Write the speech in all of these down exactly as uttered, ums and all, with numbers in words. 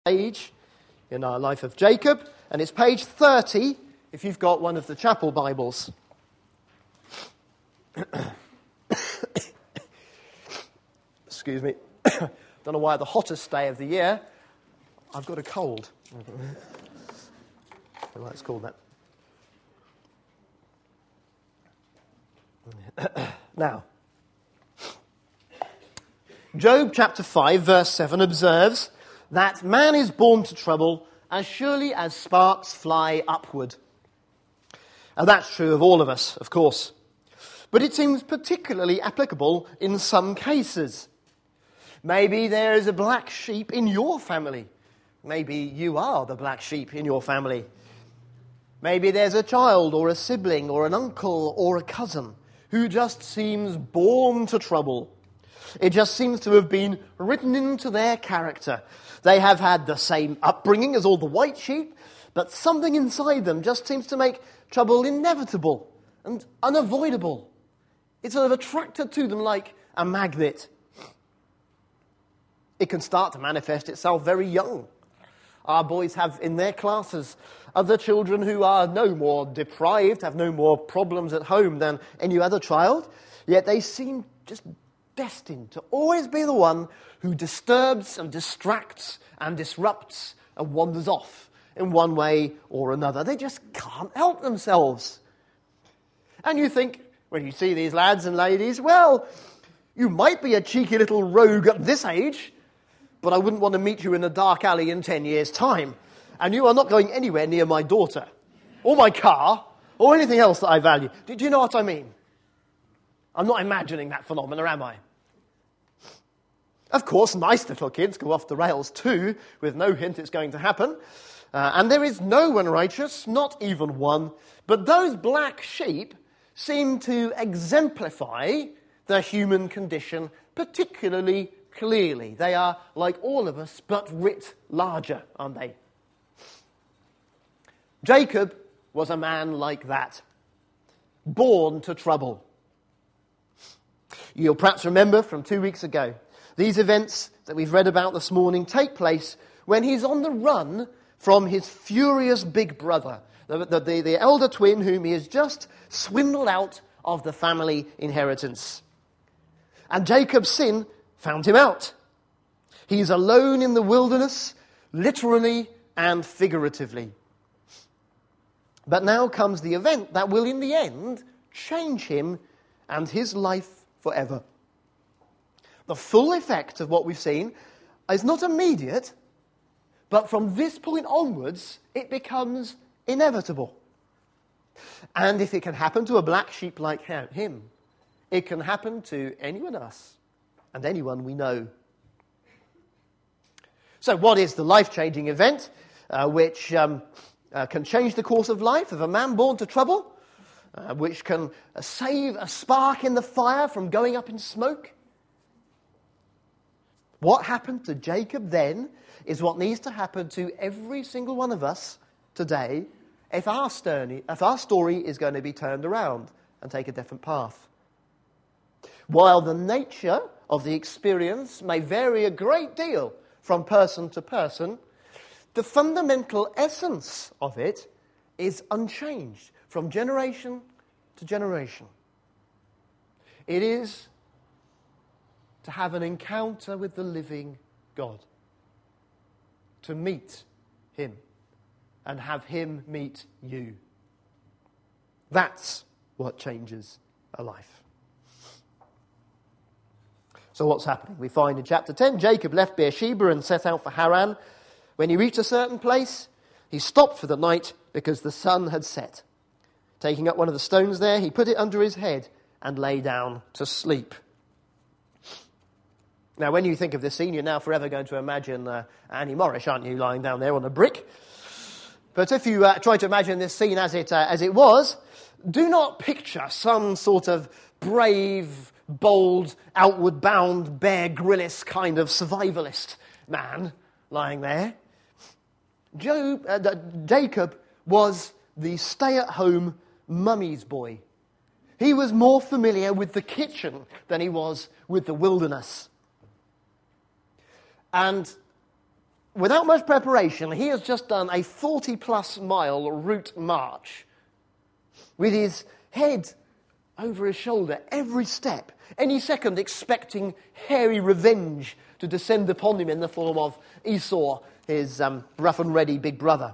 Page in our life of Jacob, and it's page thirty if you've got one of the chapel Bibles. Excuse me. Don't know why the hottest day of the year I've got a cold. I don't know why it's called that. Now, Job chapter five verse seven observes that man is born to trouble as surely as sparks fly upward. And that's true of all of us, of course. But it seems particularly applicable in some cases. Maybe there is a black sheep in your family. Maybe you are the black sheep in your family. Maybe there's a child or a sibling or an uncle or a cousin who just seems born to trouble. It just seems to have been written into their character. They have had the same upbringing as all the white sheep, but something inside them just seems to make trouble inevitable and unavoidable. It's sort of attracted to them like a magnet. It can start to manifest itself very young. Our boys have in their classes other children who are no more deprived, have no more problems at home than any other child, yet they seem just destined to always be the one who disturbs and distracts and disrupts and wanders off in one way or another. They just can't help themselves. And you think, when you see these lads and ladies, well, you might be a cheeky little rogue at this age, but I wouldn't want to meet you in a dark alley in ten years' time. And you are not going anywhere near my daughter, or my car, or anything else that I value. Do you know what I mean? I'm not imagining that phenomena, am I? Of course, nice little kids go off the rails too, with no hint it's going to happen. Uh, and there is no one righteous, not even one. But those black sheep seem to exemplify the human condition particularly clearly. They are like all of us, but writ larger, aren't they? Jacob was a man like that, born to trouble. You'll perhaps remember from two weeks ago, these events that we've read about this morning take place when he's on the run from his furious big brother, the, the, the, the elder twin whom he has just swindled out of the family inheritance. And Jacob's sin found him out. He's alone in the wilderness, literally and figuratively. But now comes the event that will in the end change him and his life forever. The full effect of what we've seen is not immediate, but from this point onwards, it becomes inevitable. And if it can happen to a black sheep like him, it can happen to anyone else and anyone we know. So what is the life-changing event uh, which um, uh, can change the course of life of a man born to trouble? Uh, which can uh, save a spark in the fire from going up in smoke? What happened to Jacob then is what needs to happen to every single one of us today if our, story, if our story is going to be turned around and take a different path. While the nature of the experience may vary a great deal from person to person, the fundamental essence of it is unchanged from generation to generation. It is to have an encounter with the living God, to meet him and have him meet you. That's what changes a life. So what's happening? We find in chapter ten, Jacob left Beersheba and set out for Haran. When he reached a certain place, he stopped for the night because the sun had set. Taking up one of the stones there, he put it under his head and lay down to sleep. Now, when you think of this scene, you're now forever going to imagine uh, Annie Morrish, aren't you, lying down there on a brick? But if you uh, try to imagine this scene as it uh, as it was, do not picture some sort of brave, bold, outward-bound, Bear Grylls kind of survivalist man lying there. Job, uh, Jacob was the stay-at-home mummy's boy. He was more familiar with the kitchen than he was with the wilderness. And without much preparation, he has just done a forty-plus mile route march with his head over his shoulder every step, any second expecting hairy revenge to descend upon him in the form of Esau, his um, rough and ready big brother.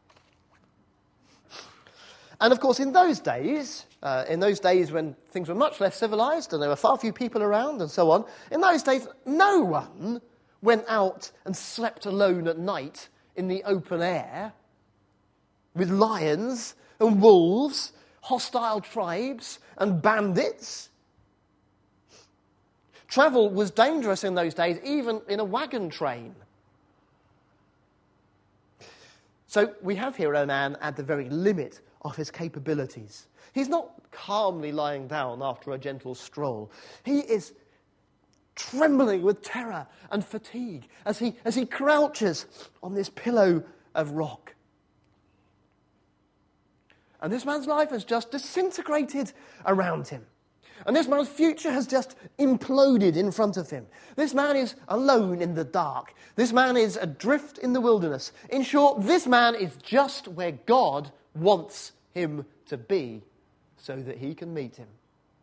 And of course, in those days, uh, in those days when things were much less civilized and there were far few people around and so on, in those days, no one went out and slept alone at night in the open air with lions and wolves, hostile tribes and bandits. Travel was dangerous in those days, even in a wagon train. So we have here a man at the very limit of his capabilities. He's not calmly lying down after a gentle stroll. He is trembling with terror and fatigue as he, as he crouches on this pillow of rock. And this man's life has just disintegrated around him. And this man's future has just imploded in front of him. This man is alone in the dark. This man is adrift in the wilderness. In short, this man is just where God wants him to be so that he can meet him.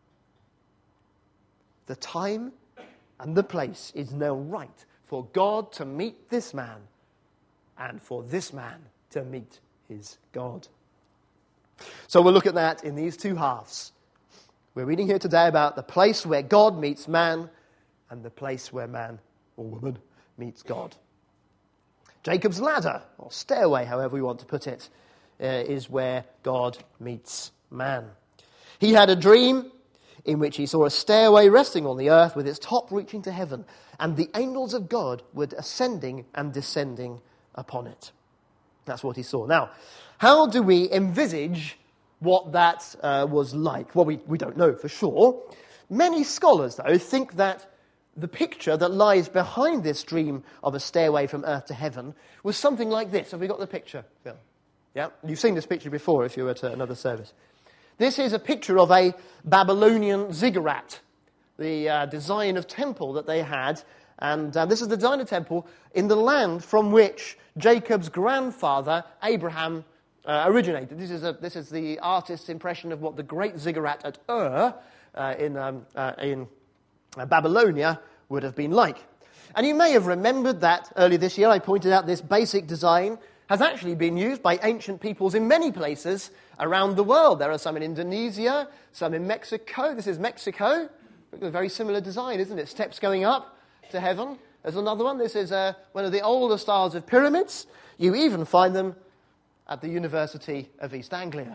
The time and the place is now right for God to meet this man and for this man to meet his God. So we'll look at that in these two halves. We're reading here today about the place where God meets man and the place where man or woman meets God. Jacob's ladder, or stairway, however we want to put it, uh, is where God meets man. He had a dream in which he saw a stairway resting on the earth with its top reaching to heaven, and the angels of God were ascending and descending upon it. That's what he saw. Now, how do we envisage what that uh, was like? Well, we, we don't know for sure. Many scholars, though, think that the picture that lies behind this dream of a stairway from earth to heaven was something like this. Have we got the picture, Phil? Yeah? You've seen this picture before if you were at another service. This is a picture of a Babylonian ziggurat, the uh, design of temple that they had. And uh, this is the design of temple in the land from which Jacob's grandfather, Abraham, uh, originated. This is, a, this is the artist's impression of what the great ziggurat at Ur uh, in, um, uh, in uh, Babylonia would have been like. And you may have remembered that earlier this year I pointed out this basic design has actually been used by ancient peoples in many places around the world. There are some in Indonesia, some in Mexico. This is Mexico. A very similar design, isn't it? Steps going up to heaven. There's another one. This is uh, one of the older styles of pyramids. You even find them at the University of East Anglia.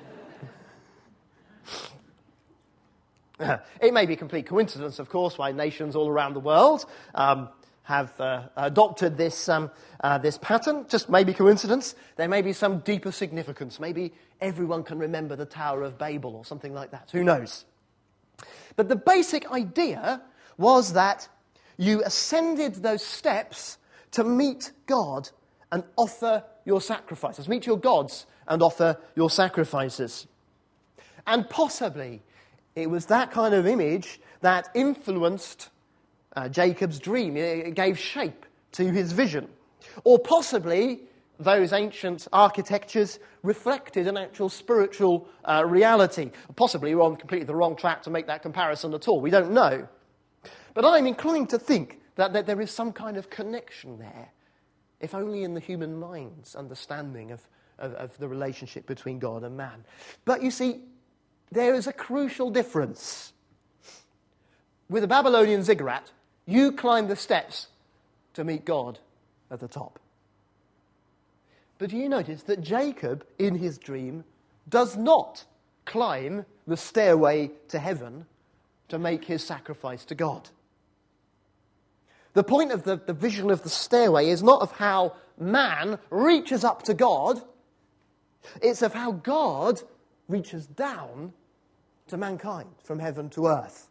It may be complete coincidence, of course, why nations all around the world um, have uh, adopted this um, uh, this pattern. Just maybe coincidence. There may be some deeper significance. Maybe everyone can remember the Tower of Babel or something like that. Who knows? But the basic idea was that you ascended those steps to meet God and offer your sacrifices. Meet your gods and offer your sacrifices. And possibly it was that kind of image that influenced uh, Jacob's dream. It gave shape to his vision. Or possibly those ancient architectures reflected an actual spiritual uh, reality. Possibly we're on completely the wrong track to make that comparison at all. We don't know. But I'm inclined to think that, that there is some kind of connection there, if only in the human mind's understanding of, of, of the relationship between God and man. But you see, there is a crucial difference. With a Babylonian ziggurat, you climb the steps to meet God at the top. But do you notice that Jacob, in his dream, does not climb the stairway to heaven to make his sacrifice to God? The point of the, the vision of the stairway is not of how man reaches up to God. It's of how God reaches down to mankind from heaven to earth.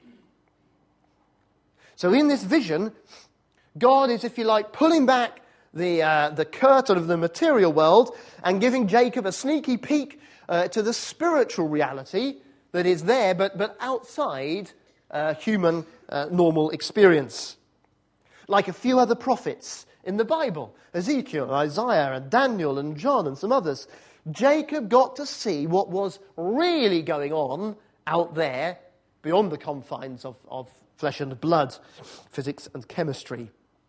So in this vision, God is, if you like, pulling back the, uh, the curtain of the material world and giving Jacob a sneaky peek uh, to the spiritual reality that is there, but, but outside uh, human uh, normal experience. Like a few other prophets in the Bible. Ezekiel, Isaiah, and Daniel, and John, and some others. Jacob got to see what was really going on out there beyond the confines of, of flesh and blood, physics and chemistry.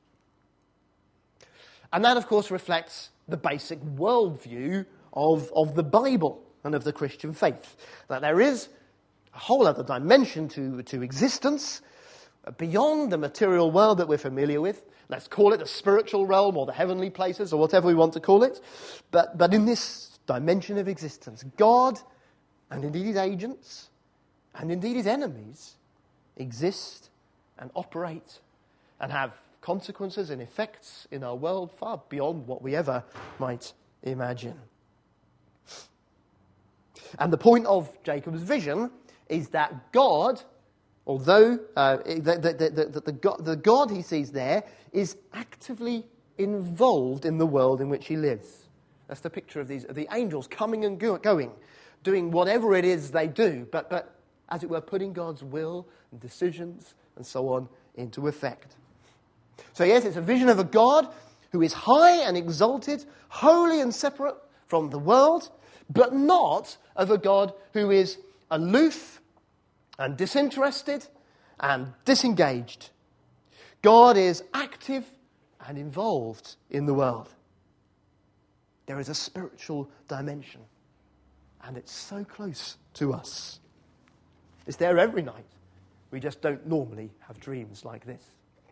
And that, of course, reflects the basic worldview of, of the Bible and of the Christian faith. That there is a whole other dimension to, to existence beyond the material world that we're familiar with. Let's call it the spiritual realm or the heavenly places or whatever we want to call it. But, but in this dimension of existence, God, and indeed his agents, and indeed his enemies, exist and operate and have consequences and effects in our world far beyond what we ever might imagine. And the point of Jacob's vision is that God, although uh, the, the, the, the, the, God, the God he sees there is actively involved in the world in which he lives. That's the picture of these of the angels coming and go, going, doing whatever it is they do, but, but, as it were, putting God's will and decisions and so on into effect. So yes, it's a vision of a God who is high and exalted, holy and separate from the world, but not of a God who is aloof and disinterested and disengaged. God is active and involved in the world. There is a spiritual dimension, and it's so close to us. It's there every night. We just don't normally have dreams like this.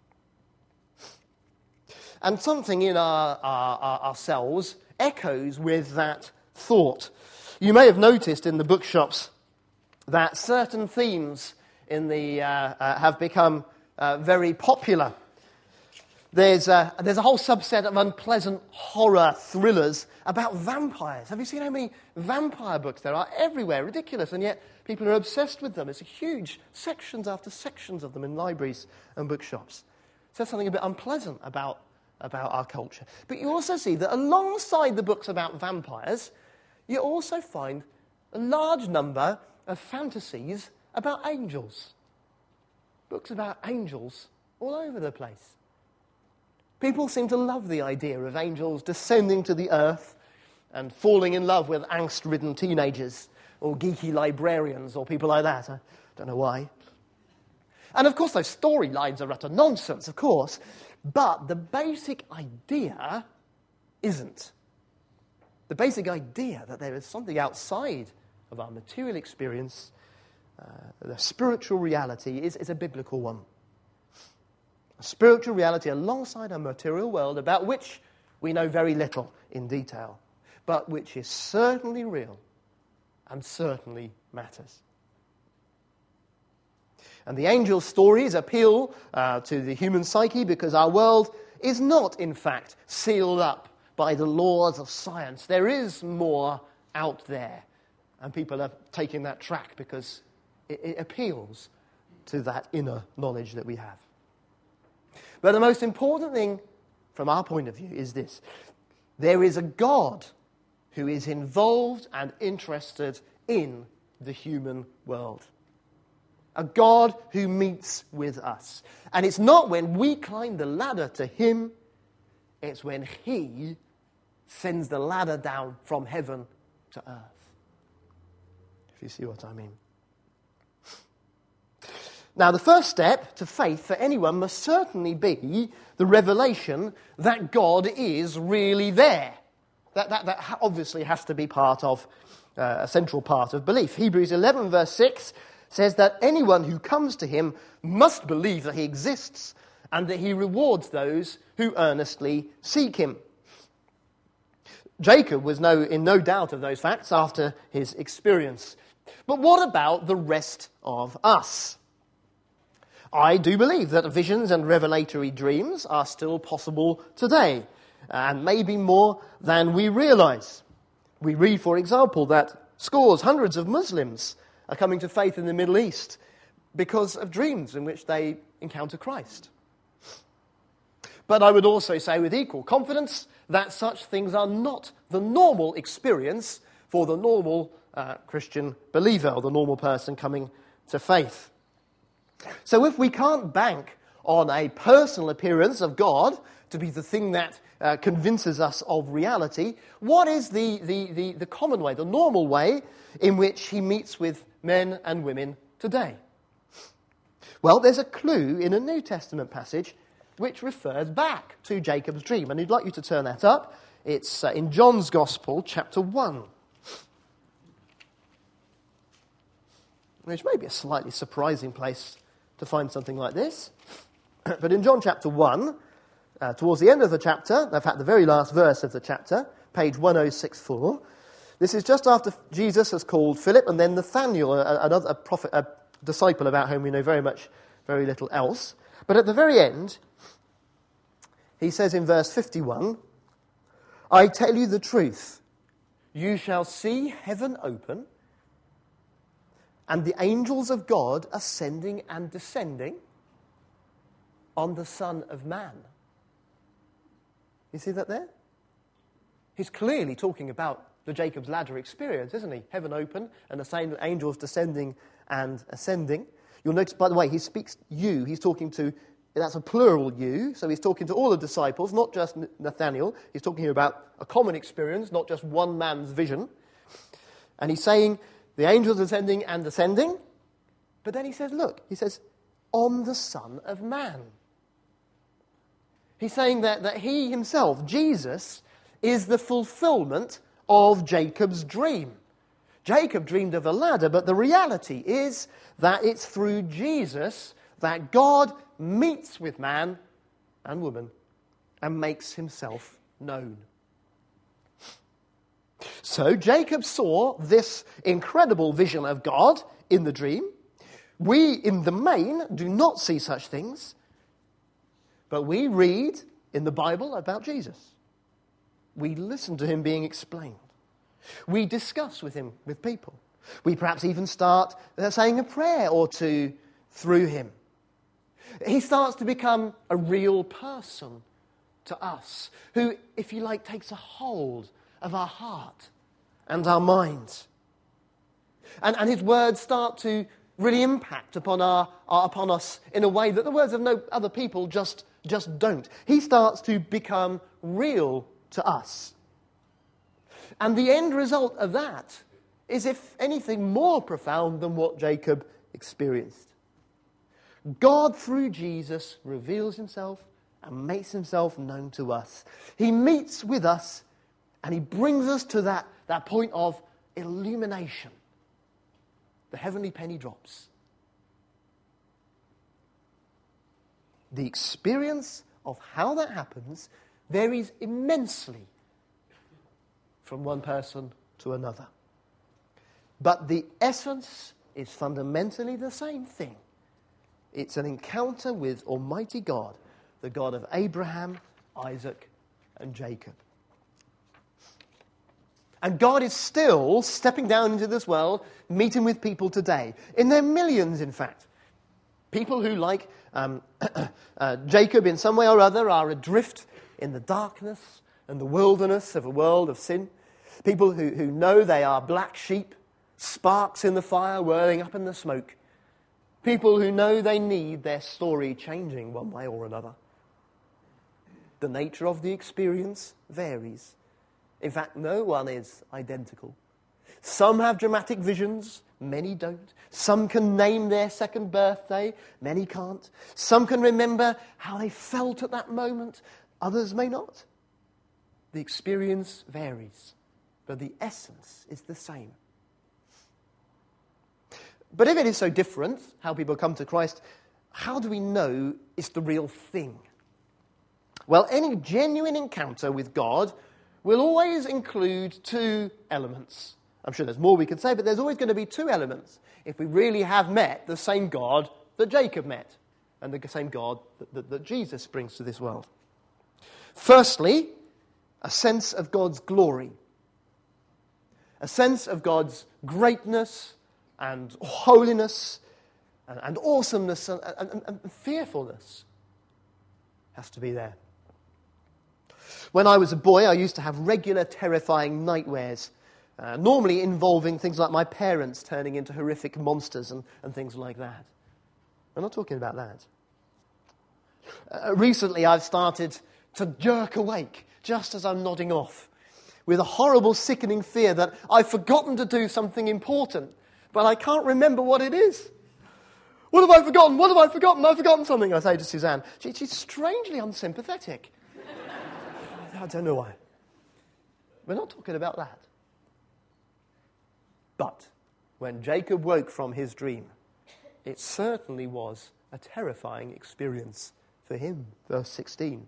And something in our, our, our ourselves echoes with that thought. You may have noticed in the bookshops that certain themes in the uh, uh, have become uh, very popular. There's a, there's a whole subset of unpleasant horror thrillers about vampires. Have you seen how many vampire books there are everywhere? Ridiculous, and yet people are obsessed with them. It's huge sections after sections of them in libraries and bookshops. So there's something a bit unpleasant about, about our culture. But you also see that alongside the books about vampires, you also find a large number of fantasies about angels. Books about angels all over the place. People seem to love the idea of angels descending to the earth and falling in love with angst-ridden teenagers or geeky librarians or people like that. I don't know why. And of course, those storylines are utter nonsense, of course, but the basic idea isn't. The basic idea that there is something outside of our material experience, uh, the spiritual reality, is, is a biblical one. A spiritual reality alongside our material world about which we know very little in detail, but which is certainly real and certainly matters. And the angel stories appeal uh, to the human psyche because our world is not, in fact, sealed up by the laws of science. There is more out there, and people are taking that track because it, it appeals to that inner knowledge that we have. But the most important thing from our point of view is this. There is a God who is involved and interested in the human world. A God who meets with us. And it's not when we climb the ladder to him, it's when he sends the ladder down from heaven to earth. If you see what I mean. Now, the first step to faith for anyone must certainly be the revelation that God is really there. That, that, that obviously has to be part of, uh, a central part of belief. Hebrews eleven verse six says that anyone who comes to him must believe that he exists and that he rewards those who earnestly seek him. Jacob was no, in no doubt of those facts after his experience. But what about the rest of us? I do believe that visions and revelatory dreams are still possible today, and maybe more than we realize. We read, for example, that scores, hundreds of Muslims are coming to faith in the Middle East because of dreams in which they encounter Christ. But I would also say with equal confidence that such things are not the normal experience for the normal uh, Christian believer or the normal person coming to faith. So if we can't bank on a personal appearance of God to be the thing that uh, convinces us of reality, what is the, the, the, the common way, the normal way in which he meets with men and women today? Well, there's a clue in a New Testament passage which refers back to Jacob's dream. And I'd like you to turn that up. It's uh, in John's Gospel, chapter one. Which may be a slightly surprising place to find something like this. But in John chapter one, uh, towards the end of the chapter, in fact the very last verse of the chapter, page one oh six four, this is just after Jesus has called Philip and then Nathanael, another a prophet, a disciple about whom we know very much, very little else. But at the very end, he says in verse fifty-one, I tell you the truth, you shall see heaven open and the angels of God ascending and descending on the Son of Man. You see that there? He's clearly talking about the Jacob's Ladder experience, isn't he? Heaven open and the same angels descending and ascending. You'll notice, by the way, he speaks you. He's talking to, that's a plural you, so he's talking to all the disciples, not just Nathanael. He's talking about a common experience, not just one man's vision. And he's saying the angels ascending and descending. But then he says, look, he says, on the Son of Man. He's saying that, that he himself, Jesus, is the fulfillment of Jacob's dream. Jacob dreamed of a ladder, but the reality is that it's through Jesus that God meets with man and woman and makes himself known. So Jacob saw this incredible vision of God in the dream. We, in the main, do not see such things, but we read in the Bible about Jesus. We listen to him being explained. We discuss with him, with people. We perhaps even start uh, saying a prayer or two through him. He starts to become a real person to us, who, if you like, takes a hold of our heart and our minds. And, and his words start to really impact upon, our, our, upon us in a way that the words of no other people just, just don't. He starts to become real to us. And the end result of that is, if anything, more profound than what Jacob experienced. God, through Jesus, reveals himself and makes himself known to us. He meets with us and he brings us to that, that point of illumination. The heavenly penny drops. The experience of how that happens varies immensely from one person to another. But the essence is fundamentally the same thing. It's an encounter with Almighty God, the God of Abraham, Isaac, and Jacob. And God is still stepping down into this world, meeting with people today. In their millions, in fact. People who, like um, uh, Jacob in some way or other, are adrift in the darkness and the wilderness of a world of sin. People who, who know they are black sheep, sparks in the fire whirling up in the smoke. People who know they need their story changing one way or another. The nature of the experience varies. In fact, no one is identical. Some have dramatic visions, many don't. Some can name their second birthday, many can't. Some can remember how they felt at that moment, others may not. The experience varies, but the essence is the same. But if it is so different, how people come to Christ, how do we know it's the real thing? Well, any genuine encounter with God will always include two elements. I'm sure there's more we could say, but there's always going to be two elements if we really have met the same God that Jacob met and the same God that, that, that Jesus brings to this world. Firstly, a sense of God's glory, a sense of God's greatness and holiness and, and awesomeness and, and, and fearfulness has to be there. When I was a boy, I used to have regular terrifying nightmares, uh, normally involving things like my parents turning into horrific monsters and, and things like that. I'm not talking about that. Uh, recently, I've started to jerk awake just as I'm nodding off, with a horrible, sickening fear that I've forgotten to do something important, but I can't remember what it is. What have I forgotten? What have I forgotten? I've forgotten something, I say to Suzanne. She, she's strangely unsympathetic. I don't know why. We're not talking about that. But when Jacob woke from his dream, it certainly was a terrifying experience for him. Verse sixteen.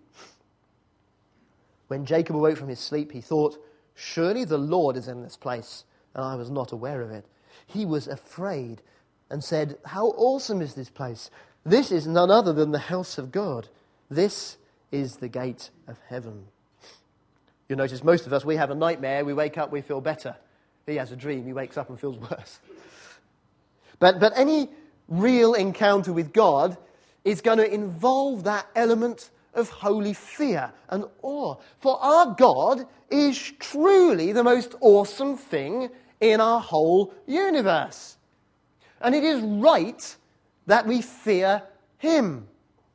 When Jacob awoke from his sleep, he thought, surely the Lord is in this place, and I was not aware of it. He was afraid and said, how awesome is this place? This is none other than the house of God. This is the gate of heaven. You'll notice most of us, we have a nightmare, we wake up, we feel better. He has a dream, he wakes up and feels worse. But, but any real encounter with God is going to involve that element of holy fear and awe. For our God is truly the most awesome thing in our whole universe. And it is right that we fear him.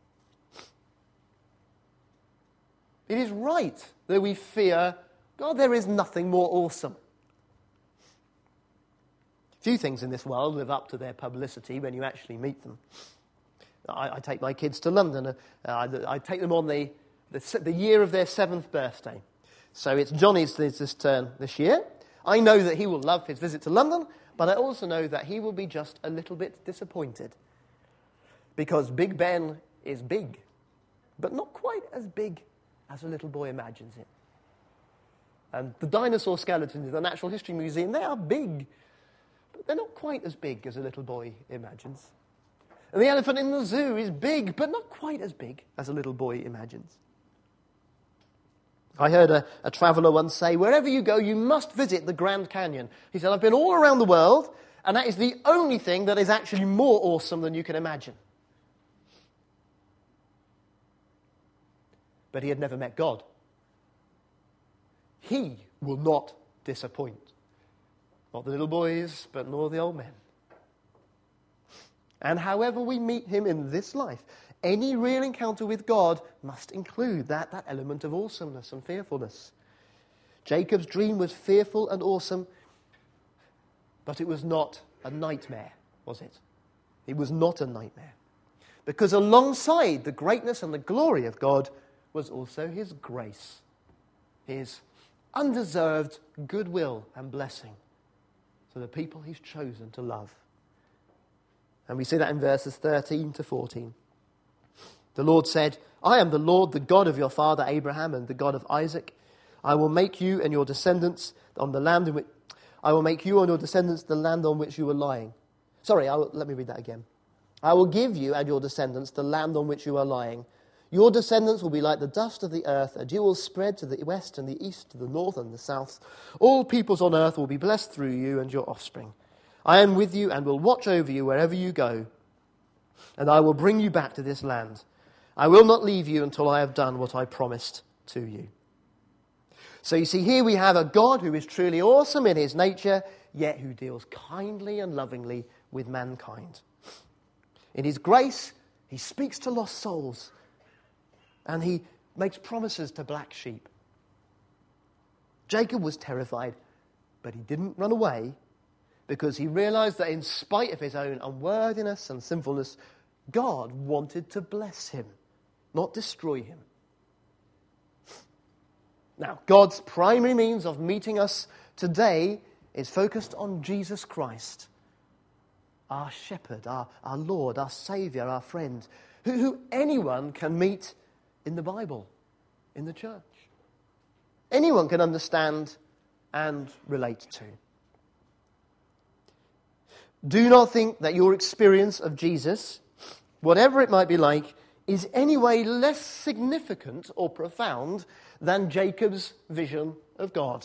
It is right that we fear God. There is nothing more awesome. Few things in this world live up to their publicity when you actually meet them. I, I take my kids to London. Uh, I, I take them on the, the the year of their seventh birthday. So it's Johnny's this turn this year. I know that he will love his visit to London, but I also know that he will be just a little bit disappointed. Because Big Ben is big, but not quite as big as a little boy imagines it. And the dinosaur skeletons in the Natural History Museum, they are big, but they're not quite as big as a little boy imagines. And the elephant in the zoo is big, but not quite as big as a little boy imagines. I heard a, a traveller once say, wherever you go, you must visit the Grand Canyon. He said, I've been all around the world, and that is the only thing that is actually more awesome than you can imagine. But he had never met God. He will not disappoint. Not the little boys, but nor the old men. And however we meet him in this life, any real encounter with God must include that, that element of awesomeness and fearfulness. Jacob's dream was fearful and awesome, but it was not a nightmare, was it? It was not a nightmare. Because alongside the greatness and the glory of God was also his grace, his undeserved goodwill and blessing to the people he's chosen to love. And we see that in verses thirteen to fourteen. The Lord said, I am the Lord, the God of your father Abraham and the God of Isaac. I will make you and your descendants on the land in which I will make you and your descendants the land on which you are lying. Sorry, I will, let me read that again. I will give you and your descendants the land on which you are lying. Your descendants will be like the dust of the earth, and you will spread to the west and the east, to the north and the south. All peoples on earth will be blessed through you and your offspring. I am with you and will watch over you wherever you go, and I will bring you back to this land. I will not leave you until I have done what I promised to you. So you see, here we have a God who is truly awesome in his nature, yet who deals kindly and lovingly with mankind. In his grace, he speaks to lost souls, and he makes promises to black sheep. Jacob was terrified, but he didn't run away because he realized that in spite of his own unworthiness and sinfulness, God wanted to bless him, not destroy him. Now, God's primary means of meeting us today is focused on Jesus Christ, our shepherd, our, our Lord, our Saviour, our friend, who, who anyone can meet in the Bible, in the church. Anyone can understand and relate to. Do not think that your experience of Jesus, whatever it might be like, is any way less significant or profound than Jacob's vision of God.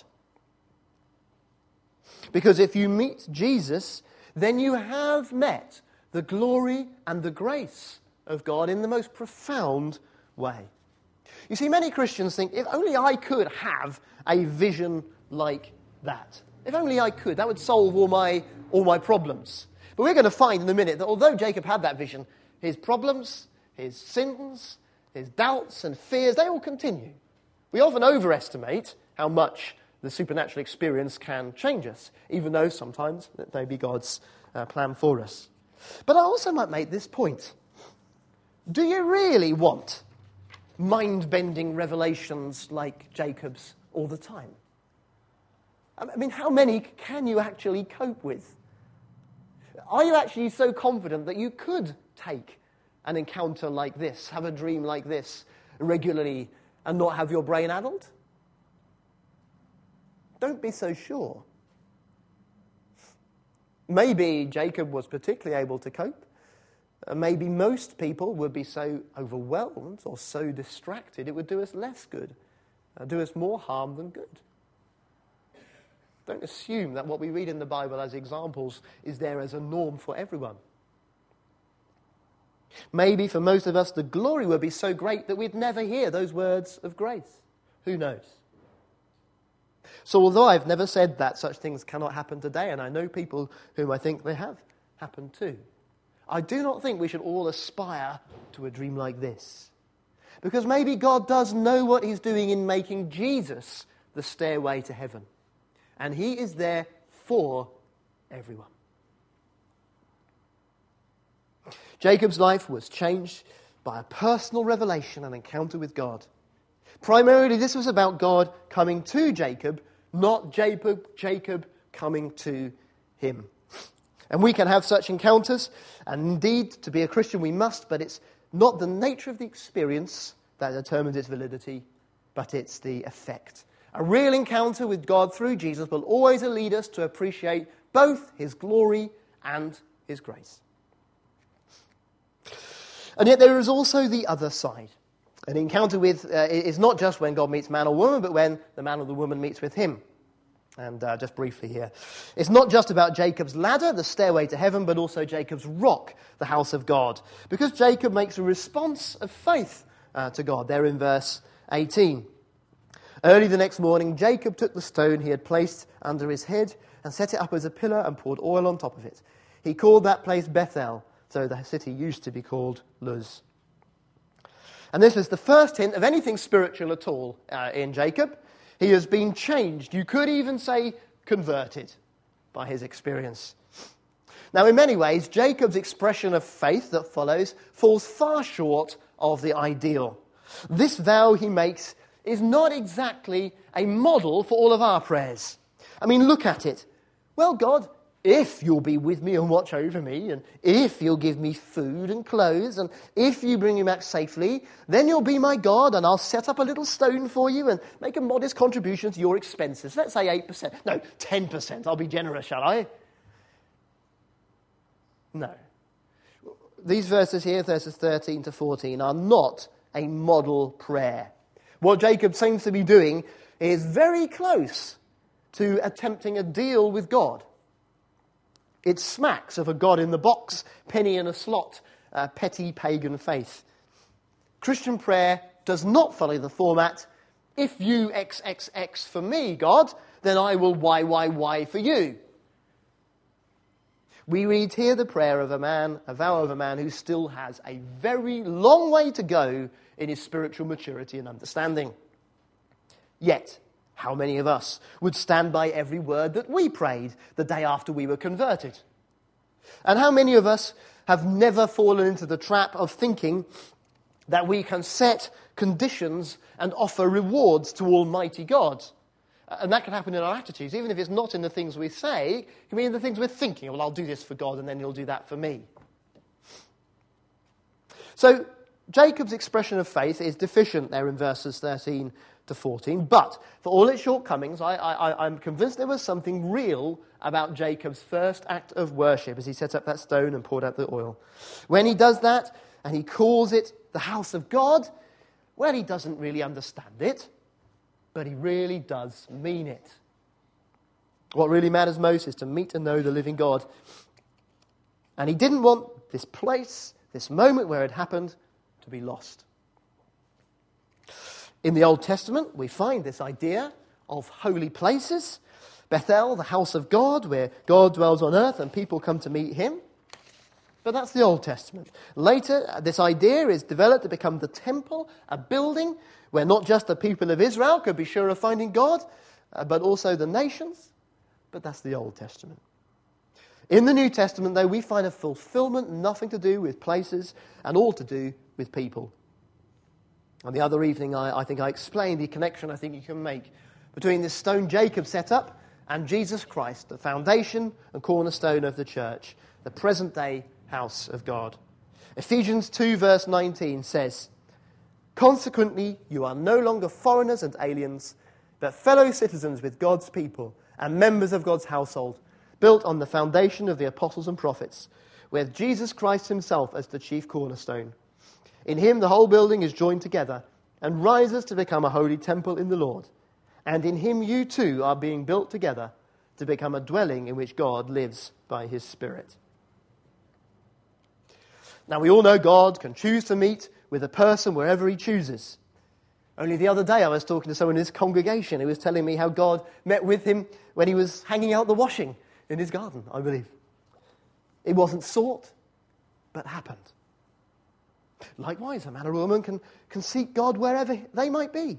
Because if you meet Jesus, then you have met the glory and the grace of God in the most profound way. You see, many Christians think, if only I could have a vision like that. If only I could, that would solve all my all my problems. But we're going to find in a minute that although Jacob had that vision, his problems, his sins, his doubts and fears, they all continue. We often overestimate how much the supernatural experience can change us, even though sometimes it may be God's uh, plan for us. But I also might make this point. Do you really want mind-bending revelations like Jacob's all the time? I mean, how many can you actually cope with? Are you actually so confident that you could take an encounter like this, have a dream like this regularly, and not have your brain addled? Don't be so sure. Maybe Jacob was particularly able to cope. Uh, maybe most people would be so overwhelmed or so distracted it would do us less good, uh, do us more harm than good. Don't assume that what we read in the Bible as examples is there as a norm for everyone. Maybe for most of us the glory would be so great that we'd never hear those words of grace. Who knows? So although I've never said that such things cannot happen today, and I know people whom I think they have happened too, I do not think we should all aspire to a dream like this. Because maybe God does know what he's doing in making Jesus the stairway to heaven. And he is there for everyone. Jacob's life was changed by a personal revelation and encounter with God. Primarily, this was about God coming to Jacob, not Jacob, Jacob coming to him. And we can have such encounters, and indeed, to be a Christian we must, but it's not the nature of the experience that determines its validity, but it's the effect. A real encounter with God through Jesus will always lead us to appreciate both his glory and his grace. And yet there is also the other side. An encounter with uh, is not just when God meets man or woman, but when the man or the woman meets with him. And uh, just briefly here. It's not just about Jacob's ladder, the stairway to heaven, but also Jacob's rock, the house of God. Because Jacob makes a response of faith uh, to God. There in verse eighteen. Early the next morning, Jacob took the stone he had placed under his head and set it up as a pillar and poured oil on top of it. He called that place Bethel, so the city used to be called Luz. And this is the first hint of anything spiritual at all uh, in Jacob. He has been changed. You could even say converted by his experience. Now, in many ways, Jacob's expression of faith that follows falls far short of the ideal. This vow he makes is not exactly a model for all of our prayers. I mean, look at it. Well, God, if you'll be with me and watch over me, and if you'll give me food and clothes, and if you bring me back safely, then you'll be my God, and I'll set up a little stone for you and make a modest contribution to your expenses. Let's say eight percent. No, ten percent. I'll be generous, shall I? No. These verses here, verses thirteen to fourteen, are not a model prayer. What Jacob seems to be doing is very close to attempting a deal with God. It smacks of a God in the box, penny in a slot, uh, petty pagan faith. Christian prayer does not follow the format, if you X X X for me, God, then I will Y Y Y for you. We read here the prayer of a man, a vow of a man who still has a very long way to go in his spiritual maturity and understanding. Yet, how many of us would stand by every word that we prayed the day after we were converted? And how many of us have never fallen into the trap of thinking that we can set conditions and offer rewards to Almighty God? And that can happen in our attitudes, even if it's not in the things we say, it can be in the things we're thinking. Well, I'll do this for God and then he'll do that for me. So, Jacob's expression of faith is deficient there in verses thirteen to fourteen, but for all its shortcomings, I, I, I'm convinced there was something real about Jacob's first act of worship as he set up that stone and poured out the oil. When he does that, and he calls it the house of God, well, he doesn't really understand it, but he really does mean it. What really matters most is to meet and know the living God. And he didn't want this place, this moment where it happened, to be lost. In the Old Testament, we find this idea of holy places. Bethel, the house of God, where God dwells on earth and people come to meet him. But that's the Old Testament. Later, this idea is developed to become the temple, a building where not just the people of Israel could be sure of finding God, uh, but also the nations. But that's the Old Testament. In the New Testament, though, we find a fulfillment nothing to do with places and all to do with people. On the other evening, I, I think I explained the connection I think you can make between this stone Jacob set up and Jesus Christ, the foundation and cornerstone of the church, the present-day house of God. Ephesians two verse nineteen says, "Consequently, you are no longer foreigners and aliens, but fellow citizens with God's people and members of God's household, built on the foundation of the apostles and prophets, with Jesus Christ himself as the chief cornerstone. In him the whole building is joined together and rises to become a holy temple in the Lord. And in him you too are being built together to become a dwelling in which God lives by his Spirit." Now we all know God can choose to meet with a person wherever he chooses. Only the other day I was talking to someone in his congregation who was telling me how God met with him when he was hanging out the washing in his garden, I believe. It wasn't sought, but happened. Likewise, a man or woman can, can seek God wherever they might be.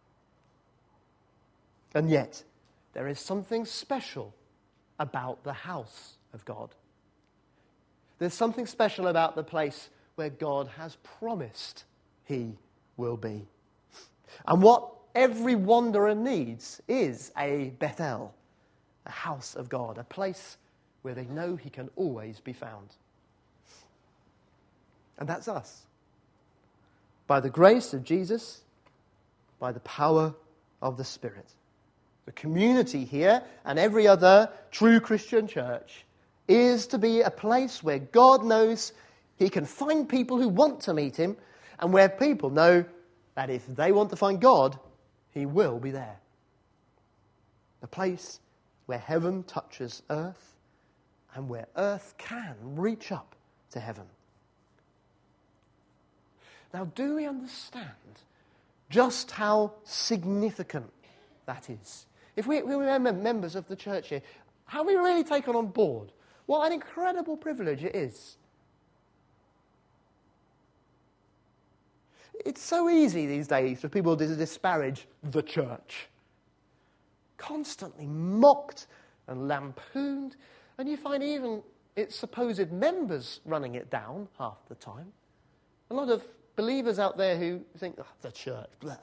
And yet, there is something special about the house of God. There's something special about the place where God has promised he will be. And what every wanderer needs is a Bethel, a house of God, a place where they know he can always be found. And that's us. By the grace of Jesus, by the power of the Spirit. The community here and every other true Christian church is to be a place where God knows he can find people who want to meet him, and where people know that if they want to find God, he will be there. A place where heaven touches earth and where earth can reach up to heaven. Now, do we understand just how significant that is? If we, we remember members of the church here, have we really taken on board what an incredible privilege it is? It's so easy these days for people to disparage the church. Constantly mocked and lampooned, and you find even its supposed members running it down half the time. A lot of believers out there who think, oh, the church, blah.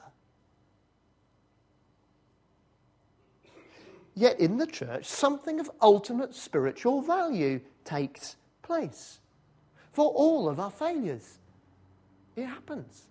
Yet in the church, something of ultimate spiritual value takes place. For all of our failures, it happens.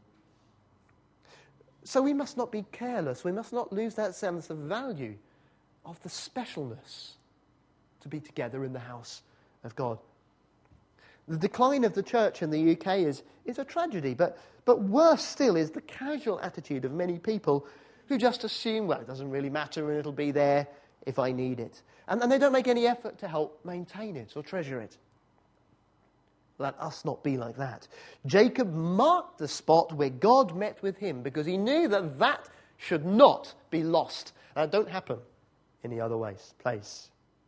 So we must not be careless. We must not lose that sense of value, of the specialness to be together in the house of God. The decline of the church in the U K is, is a tragedy, but, but worse still is the casual attitude of many people who just assume, well, it doesn't really matter and it'll be there if I need it. And, and they don't make any effort to help maintain it or treasure it. Let us not be like that. Jacob marked the spot where God met with him because he knew that that should not be lost. And it don't happen any other ways, place.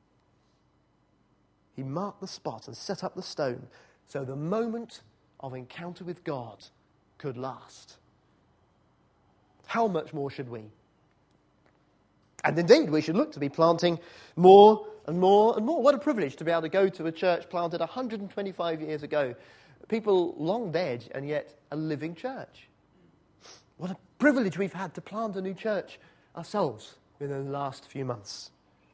He marked the spot and set up the stone so the moment of encounter with God could last. How much more should we? And indeed, we should look to be planting more and more and more. What a privilege to be able to go to a church planted one hundred twenty-five years ago. People long dead and yet a living church. What a privilege we've had to plant a new church ourselves within the last few months.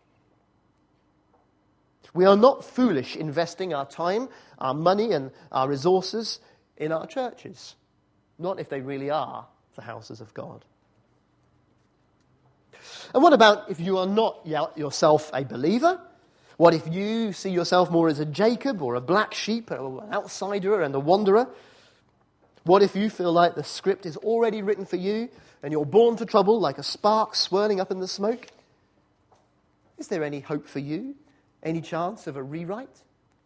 We are not foolish investing our time, our money and our resources in our churches. Not if they really are the houses of God. And what about if you are not yourself a believer? What if you see yourself more as a Jacob or a black sheep or an outsider and a wanderer? What if you feel like the script is already written for you and you're born to trouble like a spark swirling up in the smoke? Is there any hope for you? Any chance of a rewrite?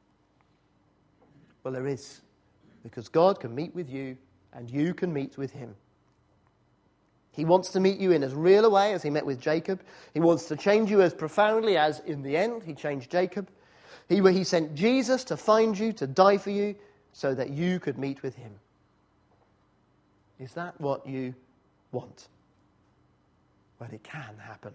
Well, there is, because God can meet with you and you can meet with him. He wants to meet you in as real a way as he met with Jacob. He wants to change you as profoundly as, in the end, he changed Jacob. He, he sent Jesus to find you, to die for you, so that you could meet with him. Is that what you want? Well, it can happen.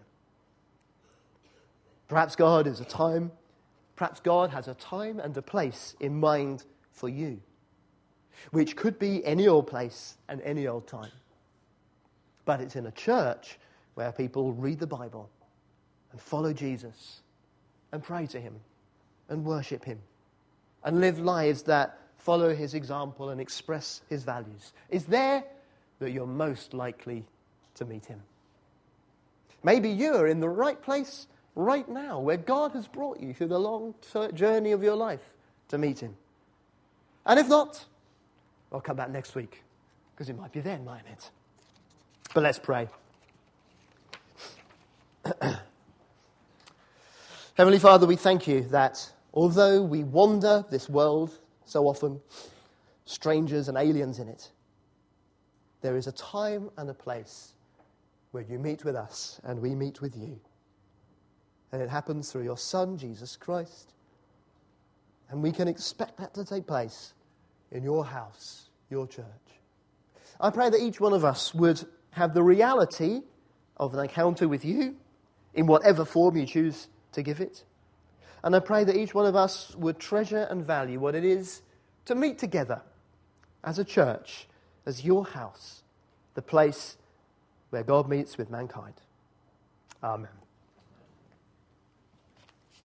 Perhaps God is a time, perhaps God has a time and a place in mind for you, which could be any old place and any old time. But it's in a church where people read the Bible and follow Jesus and pray to him and worship him and live lives that follow his example and express his values. It's there that you're most likely to meet him. Maybe you're in the right place right now, where God has brought you through the long journey of your life to meet him. And if not, I'll come back next week, because it might be then, mightn't it? But let's pray. Heavenly Father, we thank you that although we wander this world so often, strangers and aliens in it, there is a time and a place where you meet with us and we meet with you. And it happens through your Son, Jesus Christ. And we can expect that to take place in your house, your church. I pray that each one of us would have the reality of an encounter with you, in whatever form you choose to give it. And I pray that each one of us would treasure and value what it is to meet together as a church, as your house, the place where God meets with mankind. Amen.